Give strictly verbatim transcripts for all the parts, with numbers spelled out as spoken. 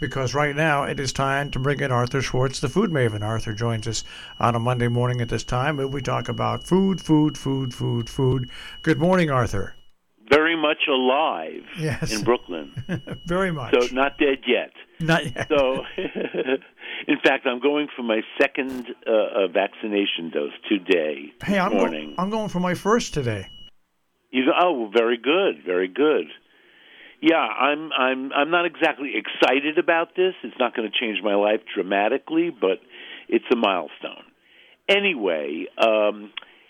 because right now it is time to bring in Arthur Schwartz, the food maven. Arthur joins us on a Monday morning at this time, and we talk about food, food, food, food, food. Good morning, Arthur. Very much alive yes. in Brooklyn. Very much. So not dead yet. Not yet. So, in fact, I'm going for my second uh, uh, vaccination dose today. Hey, I'm, morning. Go- I'm going for my first today. You go, oh, very good, very good. Yeah, I'm I'm I'm not exactly excited about this. It's not going to change my life dramatically, but it's a milestone. Anyway, um,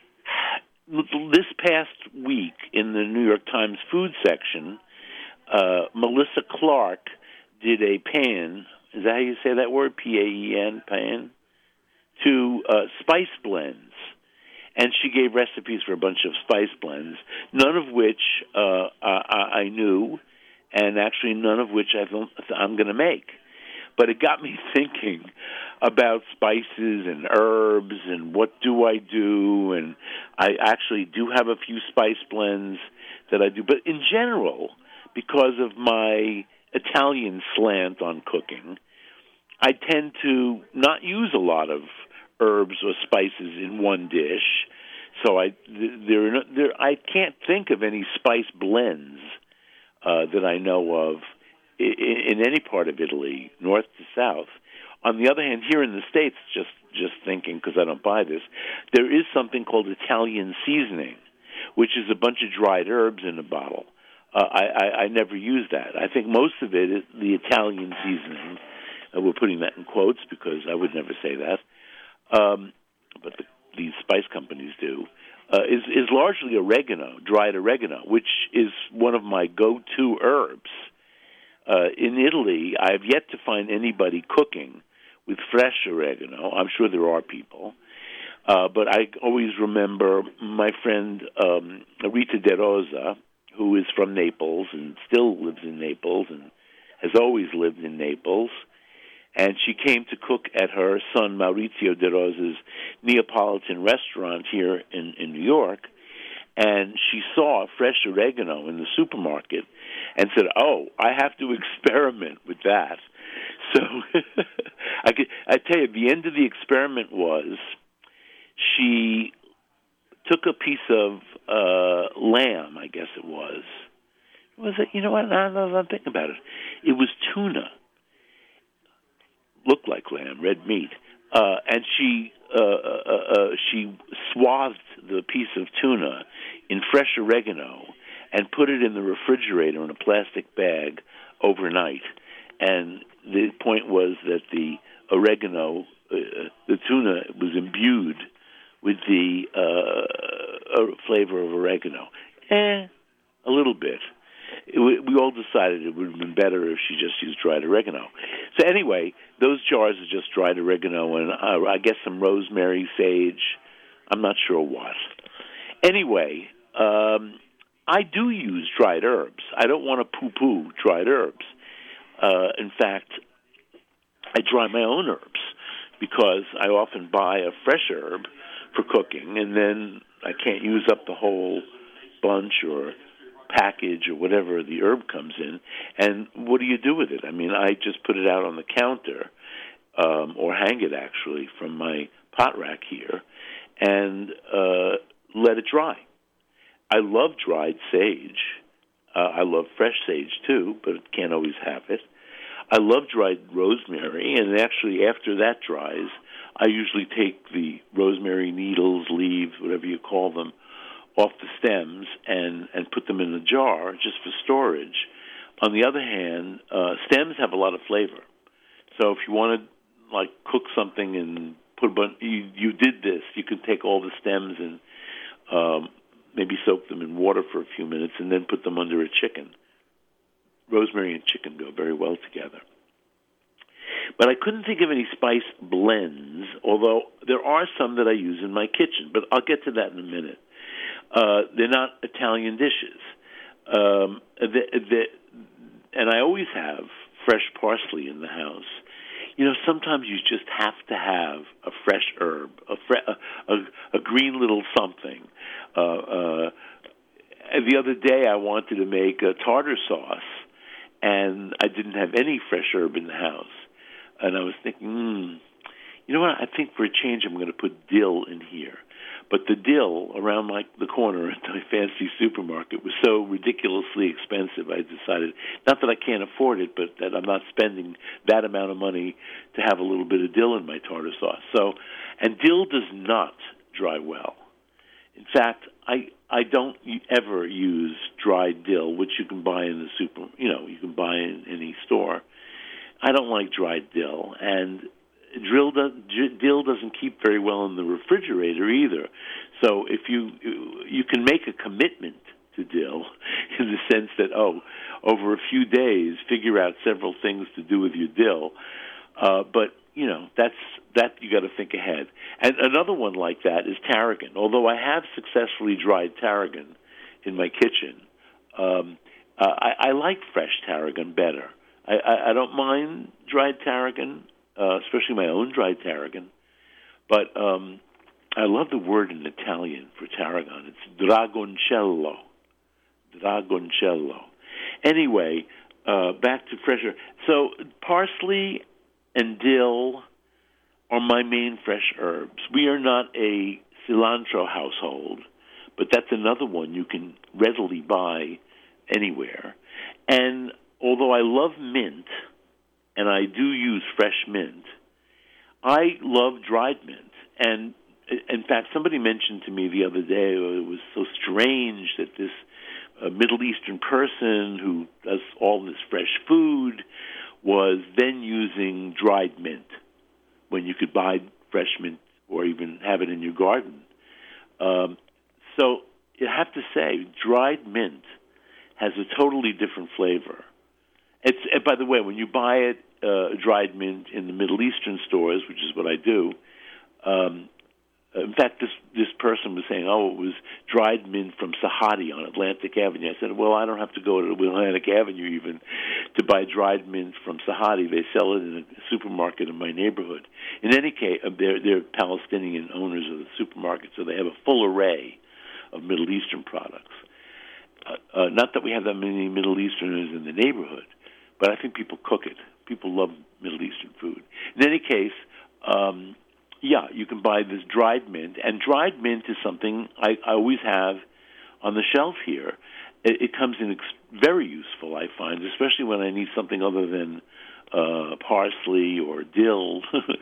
this past week in the New York Times food section, uh, Melissa Clark did a pan. Is that how you say that word? P A E N, pan? To uh, spice blends. And she gave recipes for a bunch of spice blends, none of which uh, I, I knew, and actually none of which I don't, I'm going to make. But it got me thinking about spices and herbs and what do I do, and I actually do have a few spice blends that I do. But in general, because of my Italian slant on cooking, I tend to not use a lot of herbs or spices in one dish, so I there, there I can't think of any spice blends uh, that I know of in, in any part of Italy, north to south. On the other hand, here in the States, just just thinking because I don't buy this, there is something called Italian seasoning, which is a bunch of dried herbs in a bottle. Uh, I, I, I never use that. I think most of it is the Italian seasoning. Uh, we're putting that in quotes because I would never say that. Um, but the, these spice companies do, uh, is, is largely oregano, dried oregano, which is one of my go-to herbs. Uh, in Italy, I have yet to find anybody cooking with fresh oregano. I'm sure there are people. Uh, but I always remember my friend um, Rita De Rosa, who is from Naples and still lives in Naples and has always lived in Naples. And she came to cook at her son Maurizio De Rosa's Neapolitan restaurant here in, in New York. And she saw fresh oregano in the supermarket and said, oh, I have to experiment with that. So I, could, I tell you, the end of the experiment was she took a piece of uh, lamb, I guess it was. Was it? You know what? Now that I'm thinking about it, it was tuna. Looked like lamb, red meat, uh, and she uh, uh, uh, she swathed the piece of tuna in fresh oregano and put it in the refrigerator in a plastic bag overnight. And the point was that the oregano, uh, the tuna, was imbued with the uh, uh, flavor of oregano. Eh, a little bit. It, we all decided it would have been better if she just used dried oregano. So anyway, those jars are just dried oregano and uh, I guess some rosemary, sage. I'm not sure what. Anyway, um, I do use dried herbs. I don't want to poo-poo dried herbs. Uh, in fact, I dry my own herbs because I often buy a fresh herb for cooking, and then I can't use up the whole bunch or package or whatever the herb comes in. And what do you do with it? I mean, I just put it out on the counter um, or hang it, actually, from my pot rack here and uh, let it dry. I love dried sage. Uh, I love fresh sage, too, but can't always have it. I love dried rosemary, and actually after that dries, I usually take the rosemary needles, leaves, whatever you call them, off the stems and, and put them in a jar just for storage. On the other hand, uh, stems have a lot of flavor. So if you want to like cook something and put a bunch, you, you did this, you could take all the stems and um, maybe soak them in water for a few minutes and then put them under a chicken. Rosemary and chicken go very well together. But I couldn't think of any spice blends, although there are some that I use in my kitchen, but I'll get to that in a minute. Uh, they're not Italian dishes. Um, the, the, and I always have fresh parsley in the house. You know, sometimes you just have to have a fresh herb, a, fre- a, a, a green little something. Uh, uh, the other day I wanted to make a tartar sauce, and I didn't have any fresh herb in the house. And I was thinking, hmm, you know what? I think for a change, I'm going to put dill in here. But the dill around my, the corner at my fancy supermarket was so ridiculously expensive, I decided, not that I can't afford it, but that I'm not spending that amount of money to have a little bit of dill in my tartar sauce. So, and dill does not dry well. In fact, I I don't ever use dried dill, which you can buy in the super, you know, you can buy in any store. I don't like dried dill, and Dill, does, dill doesn't keep very well in the refrigerator either. So if you you can make a commitment to dill in the sense that, oh, over a few days, figure out several things to do with your dill. Uh, but, you know, that's that you got to think ahead. And another one like that is tarragon. Although I have successfully dried tarragon in my kitchen, um, uh, I, I like fresh tarragon better. I, I, I don't mind dried tarragon, Uh, especially my own dried tarragon. But um, I love the word in Italian for tarragon. It's dragoncello. Dragoncello. Anyway, uh, back to fresh herb. So parsley and dill are my main fresh herbs. We are not a cilantro household, but that's another one you can readily buy anywhere. And although I love mint, and I do use fresh mint, I love dried mint. And, in fact, somebody mentioned to me the other day, oh, it was so strange that this uh, Middle Eastern person who does all this fresh food was then using dried mint when you could buy fresh mint or even have it in your garden. Um, so you have to say, dried mint has a totally different flavor. It's, and by the way, when you buy it, uh, dried mint in the Middle Eastern stores, which is what I do, um, in fact, this this person was saying, oh, it was dried mint from Sahadi on Atlantic Avenue. I said, well, I don't have to go to Atlantic Avenue even to buy dried mint from Sahadi. They sell it in a supermarket in my neighborhood. In any case, they're, they're Palestinian owners of the supermarket, so they have a full array of Middle Eastern products. Uh, uh, not that we have that many Middle Easterners in the neighborhood, but I think people cook it. People love Middle Eastern food. In any case, um, yeah, you can buy this dried mint, and dried mint is something I, I always have on the shelf here. It, it comes in ex- very useful, I find, especially when I need something other than uh, parsley or dill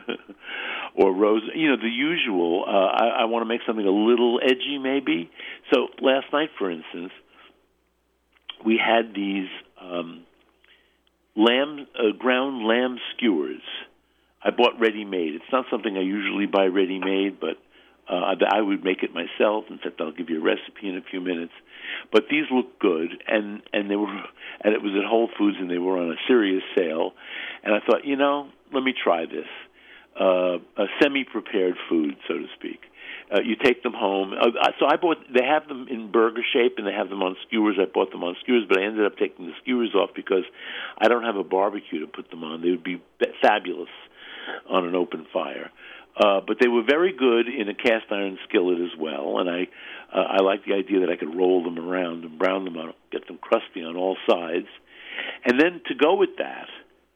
or rose. You know, the usual. Uh, I, I want to make something a little edgy, maybe. So last night, for instance, we had these um, lamb uh, ground lamb skewers. I bought ready-made. It's not something I usually buy ready-made, but uh, I would make it myself. In fact, I'll give you a recipe in a few minutes. But these look good, and, and they were, and it was at Whole Foods, and they were on a serious sale. And I thought, you know, let me try this. Uh, a semi-prepared food, so to speak. Uh, you take them home. Uh, so I bought. They have them in burger shape, and they have them on skewers. I bought them on skewers, but I ended up taking the skewers off because I don't have a barbecue to put them on. They would be fabulous on an open fire. Uh, but they were very good in a cast iron skillet as well, and I uh, I like the idea that I could roll them around and brown them out, get them crusty on all sides. And then to go with that,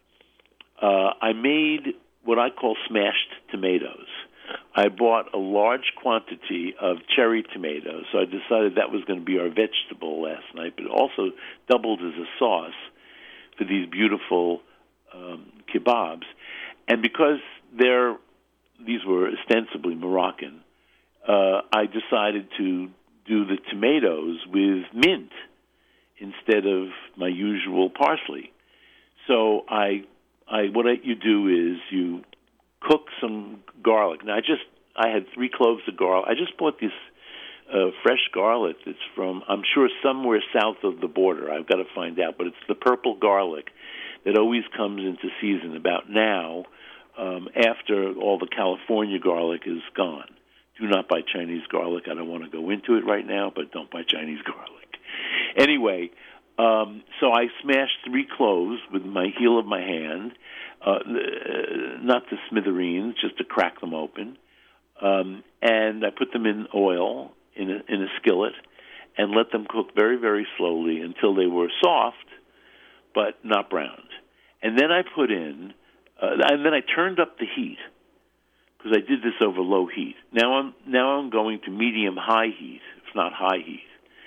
uh, I made what I call smashed tomatoes. I bought a large quantity of cherry tomatoes, so I decided that was going to be our vegetable last night, but it also doubled as a sauce for these beautiful um, kebabs. And because they're, these were ostensibly Moroccan, uh, I decided to do the tomatoes with mint instead of my usual parsley. So I, I what I, you do is you cook some garlic. Now, I just I had three cloves of garlic. I just bought this uh, fresh garlic that's from, I'm sure, somewhere south of the border. I've got to find out, but it's the purple garlic that always comes into season about now. Um, after all the California garlic is gone. Do not buy Chinese garlic. I don't want to go into it right now, but don't buy Chinese garlic. Anyway, um, so I smashed three cloves with my heel of my hand, uh, not the smithereens, just to crack them open. Um, and I put them in oil in a, in a skillet and let them cook very, very slowly until they were soft, but not browned. And then I put in, uh, and then I turned up the heat because I did this over low heat. Now I'm now I'm going to medium high heat, if not high heat.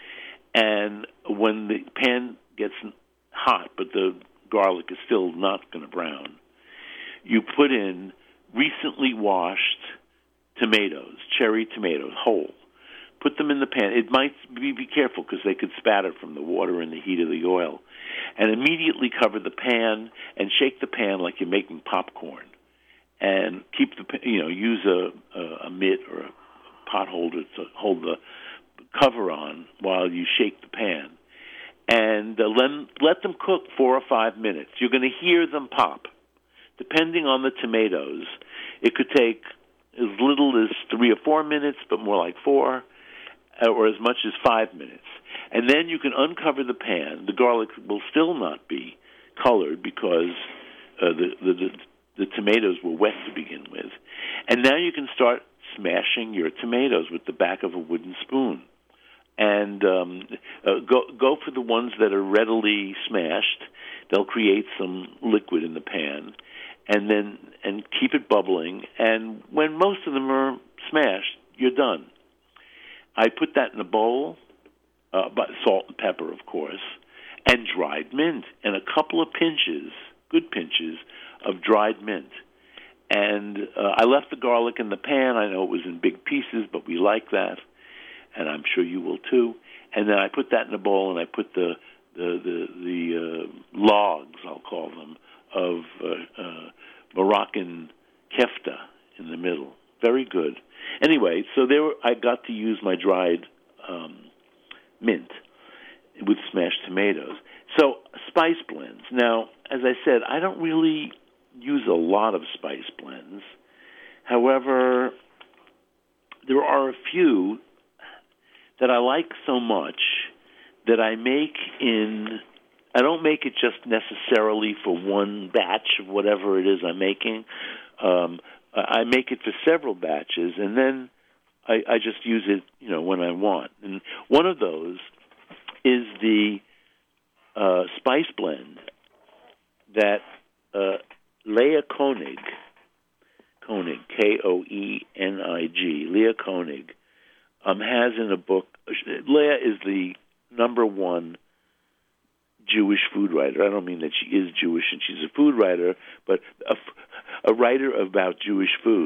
And when the pan gets hot, but the garlic is still not going to brown, you put in recently washed tomatoes, cherry tomatoes, whole. Put them in the pan. It might be, be careful because they could spatter from the water and the heat of the oil. And immediately cover the pan and shake the pan like you're making popcorn. And keep the, you know, use a, a, a mitt or a pot holder to hold the cover on while you shake the pan. And uh, let, let them cook four or five minutes. You're going to hear them pop. Depending on the tomatoes, it could take as little as three or four minutes, but more like four, or as much as five minutes. And then you can uncover the pan. The garlic will still not be colored because uh, the, the, the, the tomatoes were wet to begin with. And now you can start smashing your tomatoes with the back of a wooden spoon. And um, uh, go, go for the ones that are readily smashed. They'll create some liquid in the pan. And then and keep it bubbling. And when most of them are smashed, you're done. I put that in a bowl, uh, but salt and pepper, of course, and dried mint, and a couple of pinches, good pinches, of dried mint. And uh, I left the garlic in the pan. I know it was in big pieces, but we like that, and I'm sure you will too. And then I put that in a bowl, and I put the the the, the uh, logs, I'll call them, of uh, uh, Moroccan kefta in the middle. Very good. Anyway, so there were, I got to use my dried um, mint with smashed tomatoes. So spice blends. Now, as I said, I don't really use a lot of spice blends. However, there are a few that I like so much that I make in... I don't make it just necessarily for one batch of whatever it is I'm making. Um, I make it for several batches, and then I, I just use it, you know, when I want. And one of those is the uh, spice blend that uh, Leah Koenig, Koenig, K O E N I G, Leah Koenig, um, has in a book. Leah is the number one Jewish food writer. I don't mean that she is Jewish and she's a food writer, but a, a writer about Jewish food.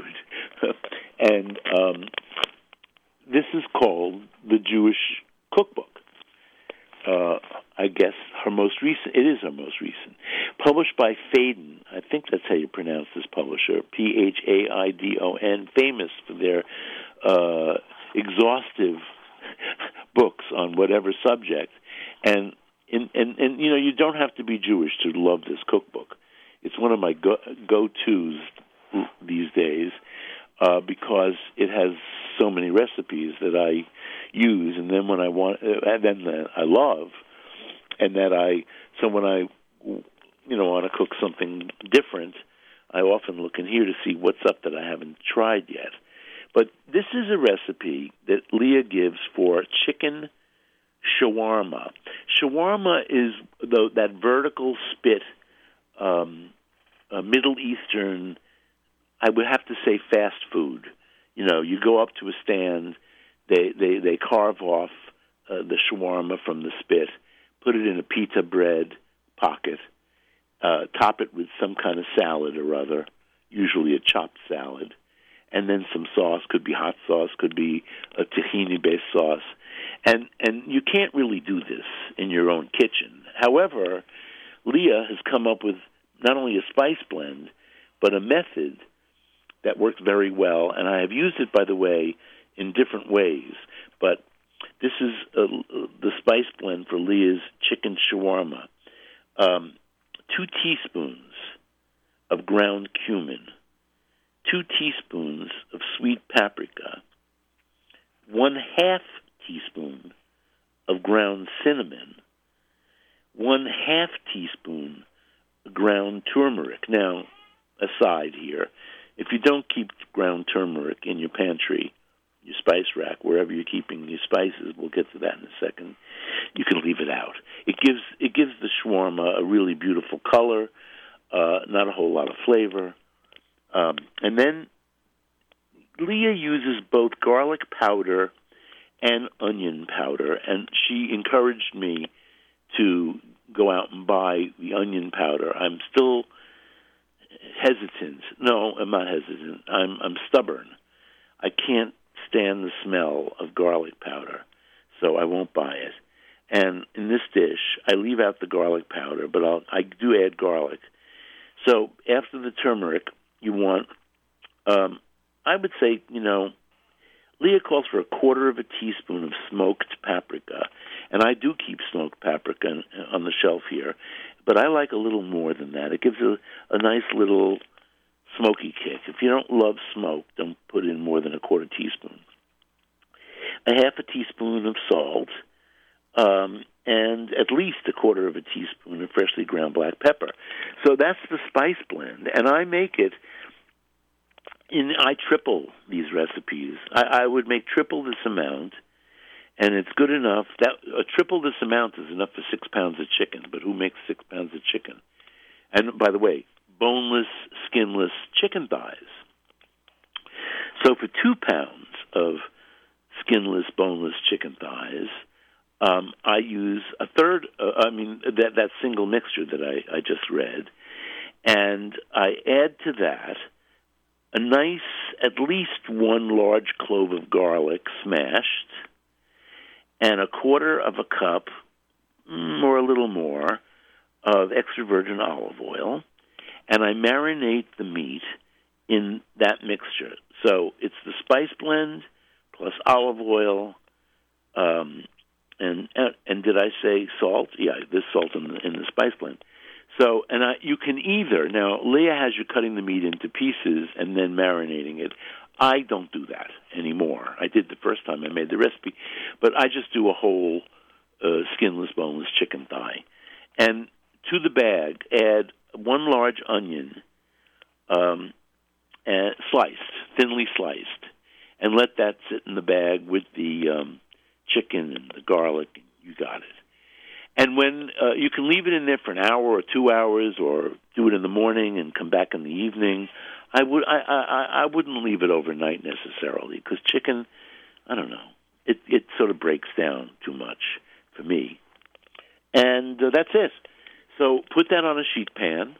and um, this is called the Jewish Cookbook. Uh, I guess her most recent, it is her most recent, published by Phaidon. I think that's how you pronounce this publisher, P H A I D O N, famous for their uh, exhaustive books on whatever subject. And And, and, and, you know, you don't have to be Jewish to love this cookbook. It's one of my go, go-tos these days uh, because it has so many recipes that I use, and then when I want, and then I love, and that I, so when I, you know, want to cook something different, I often look in here to see what's up that I haven't tried yet. But this is a recipe that Leah gives for chicken shawarma. Shawarma is the, that vertical spit, um, uh, Middle Eastern, I would have to say fast food. You know, you go up to a stand, they, they, they carve off uh, the shawarma from the spit, put it in a pita bread pocket, uh, top it with some kind of salad or other, usually a chopped salad, and then some sauce, could be hot sauce, could be a tahini-based sauce. And and you can't really do this in your own kitchen. However, Leah has come up with not only a spice blend, but a method that works very well. And I have used it, by the way, in different ways. But this is uh, the spice blend for Leah's chicken shawarma. Um, two teaspoons of ground cumin, two teaspoons of sweet paprika, one half teaspoon of ground cinnamon, one half teaspoon ground turmeric. Now, aside here, if you don't keep ground turmeric in your pantry, your spice rack, wherever you're keeping your spices. We'll get to that in a second. You can leave it out. It gives it gives the shawarma a really beautiful color, uh, not a whole lot of flavor. Um, and then Leah uses both garlic powder and onion powder, and she encouraged me to go out and buy the onion powder. I'm still hesitant. No, I'm not hesitant. I'm I'm stubborn. I can't stand the smell of garlic powder, so I won't buy it. And in this dish, I leave out the garlic powder, but I'll, I do add garlic. So after the turmeric, you want, um, I would say, you know, Leah calls for a quarter of a teaspoon of smoked paprika, and I do keep smoked paprika on, on the shelf here, but I like a little more than that. It gives a, a nice little smoky kick. If you don't love smoke, don't put in more than a quarter teaspoon. A half a teaspoon of salt, um, and at least a quarter of a teaspoon of freshly ground black pepper. So that's the spice blend, and I make it in, I triple these recipes. I, I would make triple this amount, and it's good enough. That uh, triple this amount is enough for six pounds of chicken, but who makes six pounds of chicken? And by the way, boneless, skinless chicken thighs. So for two pounds of skinless, boneless chicken thighs, um, I use a third, uh, I mean, that, that single mixture that I, I just read, and I add to that a nice, at least one large clove of garlic smashed, and a quarter of a cup, or a little more, of extra virgin olive oil, and I marinate the meat in that mixture. So it's the spice blend plus olive oil, um, and, and and did I say salt? Yeah, there's salt in the, in the spice blend. So, and I, you can either, now Leah has you cutting the meat into pieces and then marinating it. I don't do that anymore. I did the first time I made the recipe, but I just do a whole uh, skinless, boneless chicken thigh. And to the bag, add one large onion, um, and sliced, thinly sliced, and let that sit in the bag with the um, chicken and the garlic. You got it. And when uh, you can leave it in there for an hour or two hours, or do it in the morning and come back in the evening. I would I I, I wouldn't leave it overnight necessarily, because chicken, I don't know, it it sort of breaks down too much for me. And uh, that's it. So put that on a sheet pan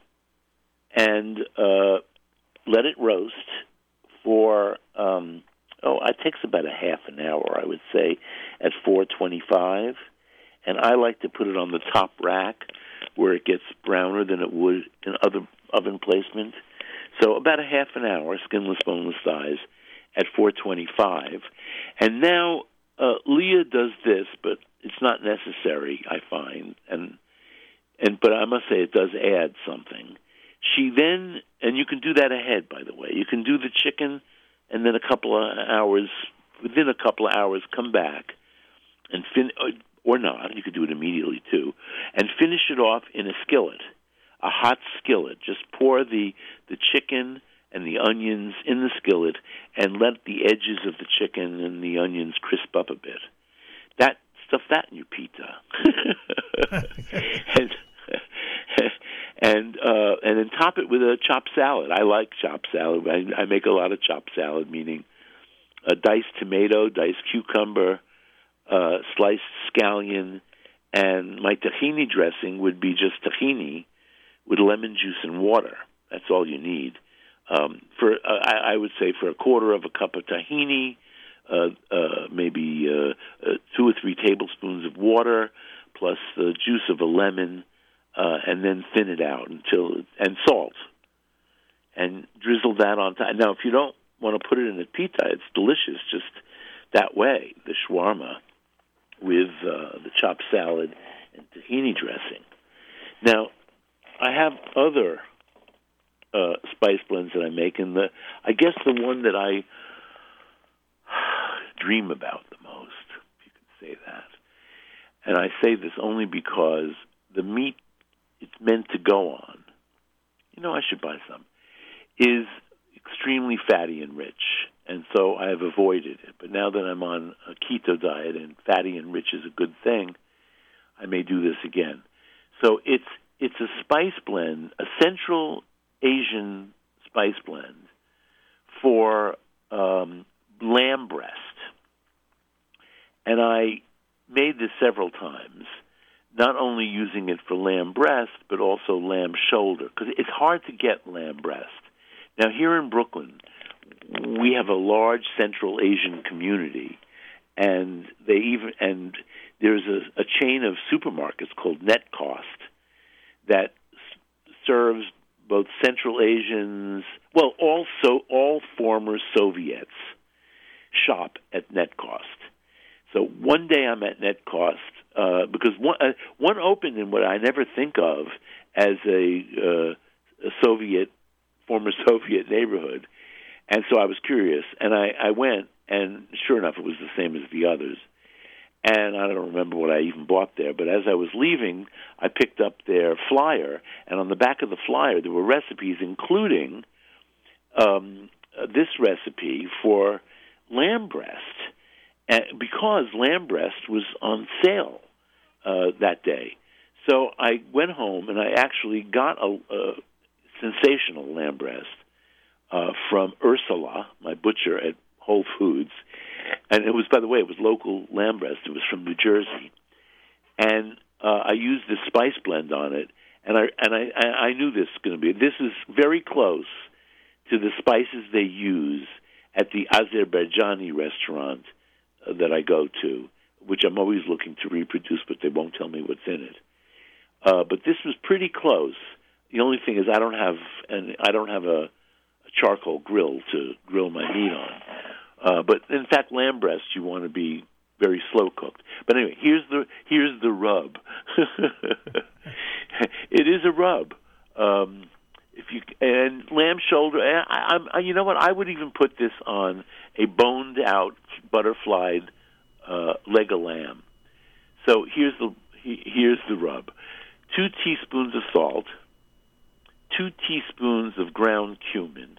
and uh, let it roast for um, oh, it takes about a half an hour, I would say, at four twenty-five. And I like to put it on the top rack where it gets browner than it would in other oven placement. So about a half an hour, skinless, boneless thighs at four twenty-five. And now uh, Leah does this, but it's not necessary, I find. And and but I must say it does add something. She then, and you can do that ahead, by the way. You can do the chicken, and then a couple of hours, within a couple of hours, come back and fin. Or not, you could do it immediately too, and finish it off in a skillet, a hot skillet. Just pour the, the chicken and the onions in the skillet and let the edges of the chicken and the onions crisp up a bit. That stuff that in your pita. and and, uh, and then top it with a chopped salad. I like chopped salad. I, I make a lot of chopped salad, meaning a diced tomato, diced cucumber, Uh, sliced scallion, and my tahini dressing would be just tahini with lemon juice and water. That's all you need. Um, for uh, I, I would say for a quarter of a cup of tahini, uh, uh, maybe uh, uh, two or three tablespoons of water, plus the juice of a lemon, uh, and then thin it out until and salt, and drizzle that on top. Now, if you don't want to put it in a pita, it's delicious just that way. The shawarma with uh, the chopped salad and tahini dressing. Now, I have other uh, spice blends that I make, and the I guess the one that I dream about the most, if you could say that, and I say this only because the meat it's meant to go on, you know, I should buy some, is extremely fatty and rich. and so I have avoided it. But now that I'm on a keto diet and fatty and rich is a good thing, I may do this again. So it's it's a spice blend, a Central Asian spice blend for um, lamb breast. And I made this several times, not only using it for lamb breast, but also lamb shoulder, because it's hard to get lamb breast. Now, here in Brooklyn, we have a large Central Asian community, and they even and there's a, a chain of supermarkets called Netcost that s- serves both Central Asians, well, also all former Soviets shop at Netcost. So one day I'm at Netcost uh, because one uh, one opened in what I never think of as a, uh, a Soviet, former Soviet neighborhood. And so I was curious, and I, I went, and sure enough, it was the same as the others. And I don't remember what I even bought there, but as I was leaving, I picked up their flyer, and on the back of the flyer, there were recipes, including um, uh, this recipe for lamb breast, and because lamb breast was on sale uh, that day. So I went home, and I actually got a, a sensational lamb breast Uh, from Ursula, my butcher at Whole Foods. And it was, by the way, it was local lamb breast. It was from New Jersey. And uh, I used this spice blend on it, and I and I, I knew this was going to be. This is very close to the spices they use at the Azerbaijani restaurant uh, that I go to, which I'm always looking to reproduce, but they won't tell me what's in it. Uh, but this was pretty close. The only thing is I don't have and I don't have a charcoal grill to grill my meat on. Uh, but in fact, lamb breast you want to be very slow cooked. But anyway, here's the here's the rub. It is a rub. Um, if you and lamb shoulder, I, I, you know what? I would even put this on a boned out, butterflied uh, leg of lamb. So here's the here's the rub: two teaspoons of salt, two teaspoons of ground cumin,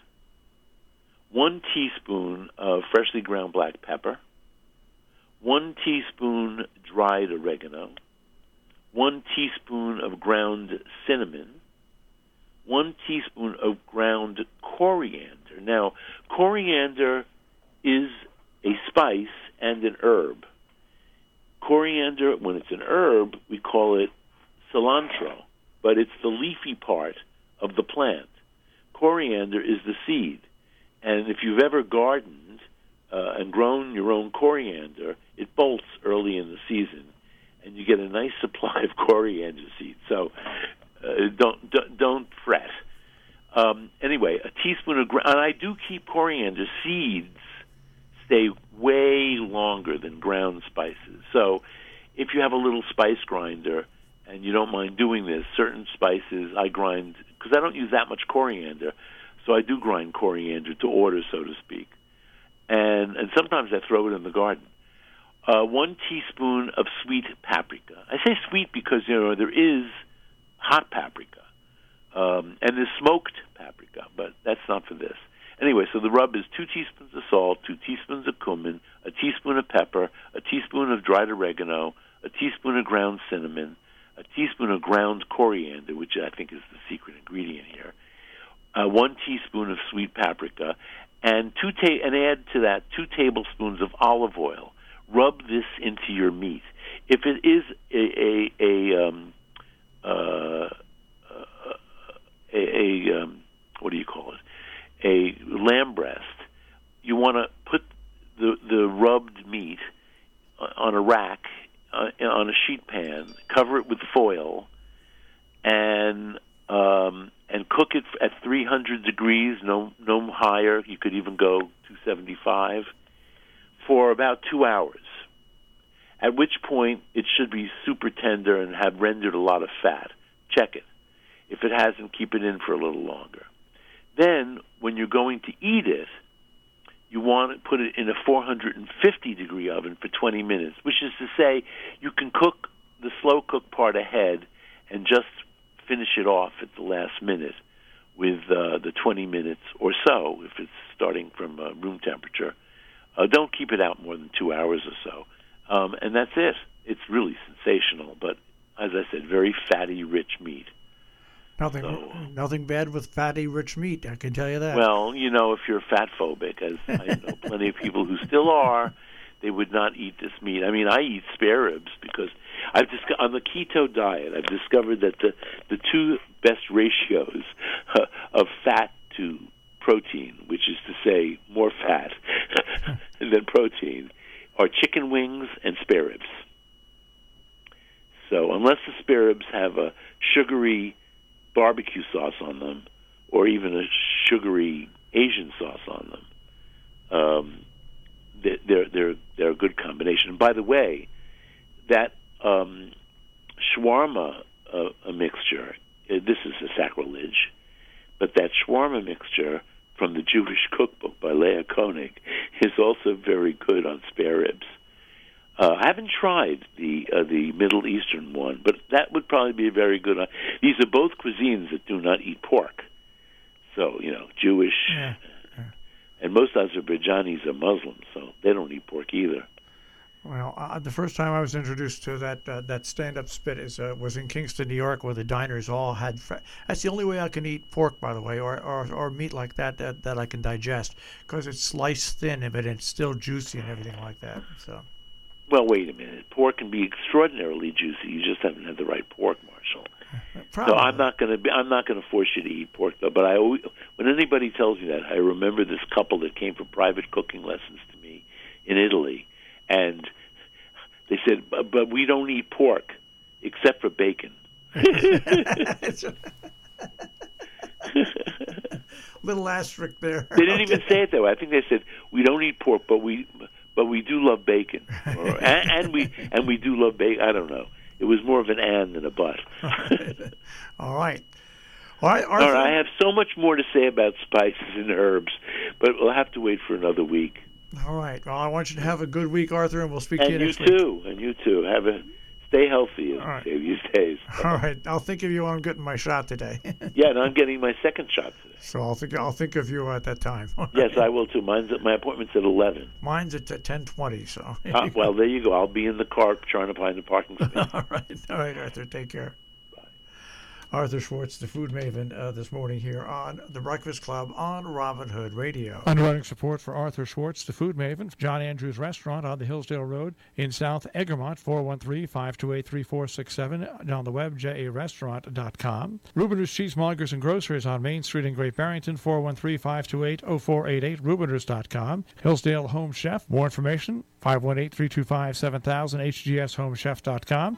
one teaspoon of freshly ground black pepper, one teaspoon dried oregano, one teaspoon of ground cinnamon, one teaspoon of ground coriander. Now, coriander is a spice and an herb. Coriander, when it's an herb, we call it cilantro, but it's the leafy part of the plant. Coriander is the seed. And if you've ever gardened uh, and grown your own coriander, it bolts early in the season, and you get a nice supply of coriander seeds. So uh, don't, don't don't fret. Um, anyway, a teaspoon of ground, and I do keep coriander seeds stay way longer than ground spices. So if you have a little spice grinder and you don't mind doing this, certain spices I grind, because I don't use that much coriander, so I do grind coriander to order, so to speak. And and sometimes I throw it in the garden. Uh, one teaspoon of sweet paprika. I say sweet because, you know, there is hot paprika, um, and there's smoked paprika, but that's not for this. Anyway, so the rub is two teaspoons of salt, two teaspoons of cumin, a teaspoon of pepper, a teaspoon of dried oregano, a teaspoon of ground cinnamon, a teaspoon of ground coriander, which I think is the secret ingredient here, uh, one teaspoon of sweet paprika, and two ta- and add to that two tablespoons of olive oil. Rub this into your meat. If it is a a, a um uh, a, a um, what do you call it? A lamb breast, you want to put the the rubbed meat on a rack, uh, on a sheet pan, cover it with foil, and um, and cook it at three hundred degrees, no no higher. You could even go two seventy-five for about two hours. At which point it should be super tender and have rendered a lot of fat. Check it. If it hasn't, keep it in for a little longer. Then, when you're going to eat it, you want to put it in a four hundred fifty degree oven for twenty minutes, which is to say you can cook the slow cook part ahead and just finish it off at the last minute with uh, the twenty minutes or so, if it's starting from uh, room temperature. Uh, don't keep it out more than two hours or so. Um, and that's it. It's really sensational, but as I said, very fatty, rich meat. Nothing, so, nothing bad with fatty, rich meat, I can tell you that. Well, you know, if you're fat phobic, as I know plenty of people who still are, they would not eat this meat. I mean, I eat spare ribs because I've dis- on the keto diet, I've discovered that the, the two best ratios uh, of fat to protein, which is to say more fat than protein, are chicken wings and spare ribs. So unless the spare ribs have a sugary barbecue sauce on them or even a sugary Asian sauce on them, um, they're, they're, they're a good combination. And by the way, that um, shawarma uh, a mixture, uh, this is a sacrilege, but that shawarma mixture from the Jewish cookbook by Leah Koenig is also very good on spare ribs. Uh, I haven't tried the uh, the Middle Eastern one, but that would probably be a very good one. These are both cuisines that do not eat pork. So, you know, Jewish, yeah. Yeah. And most Azerbaijanis are Muslims, so they don't eat pork either. Well, uh, the first time I was introduced to that uh, that stand-up spit is uh, was in Kingston, New York, where the diners all had. Fr- That's the only way I can eat pork, by the way, or or, or meat like that, that that I can digest, because it's sliced thin, but it's still juicy and everything like that. So. Well, wait a minute. Pork can be extraordinarily juicy. You just haven't had the right pork, Marshall. Probably. So I'm not going to be. I'm not going to force you to eat pork, though. But I, always, when anybody tells me that, I remember this couple that came for private cooking lessons to me in Italy, and they said, "But, but we don't eat pork except for bacon." Little asterisk there. They didn't even say it that way. I think they said, "We don't eat pork, but we." But we do love bacon, or, and, and we and we do love bacon. I don't know. It was more of an and than a but. All right. All right, All right. I have so much more to say about spices and herbs, but we'll have to wait for another week. All right. Well, I want you to have a good week, Arthur, and we'll speak and to you next week. And you week. too. And you too. Have a stay healthy right. these days. All right. I'll think of you when I'm getting my shot today. Yeah, and I'm getting my second shot today. So I'll think I'll think of you at that time. Yes, I will too. Mine's at, my appointment's at eleven. Mine's at ten twenty. So. Uh, well, there you go. I'll be in the car trying to find a parking space. All right. All right, Arthur. Take care. Arthur Schwartz, the food maven, uh, this morning here on The Breakfast Club on Robin Hood Radio. Underwriting support for Arthur Schwartz, the food maven, John Andrews Restaurant on the Hillsdale Road in South Egremont, four one three, five two eight, three four six seven, and on the web, j a restaurant dot com. Rubiners Cheesemongers and Grocers on Main Street in Great Barrington, four one three, five two eight, zero four eight eight, rubiners dot com. Hillsdale Home Chef, more information, five one eight, three two five, seven thousand, h g s home chef dot com.